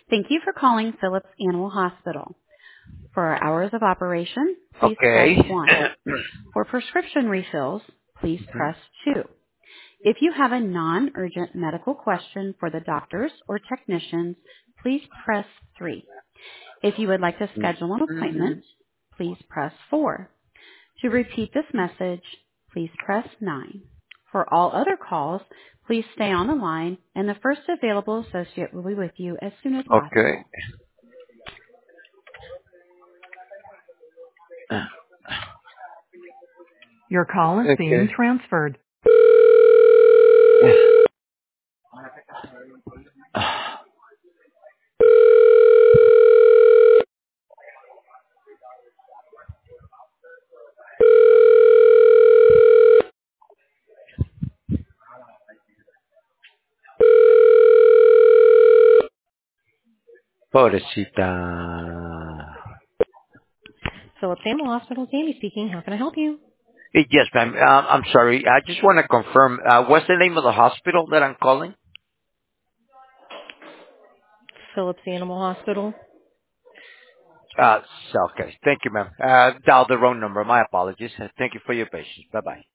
Thank you for calling Phillips Animal Hospital. For our hours of operation, please Okay. press 1. For prescription refills, please press 2. If you have a non-urgent medical question for the doctors or technicians, please press 3. If you would like to schedule an appointment, please press 4. To repeat this message, please press 9. For all other calls, please stay on the line, and the first available associate will be with you as soon as Okay. possible. Your call is being Okay. transferred. Pobrecita. Phillips Animal Hospital, Jamie speaking. How can I help you? Yes, ma'am. I'm sorry. I just want to confirm. What's the name of the hospital that I'm calling? Phillips Animal Hospital. Okay. Thank you, ma'am. Dial the wrong number. My apologies. Thank you for your patience. Bye-bye.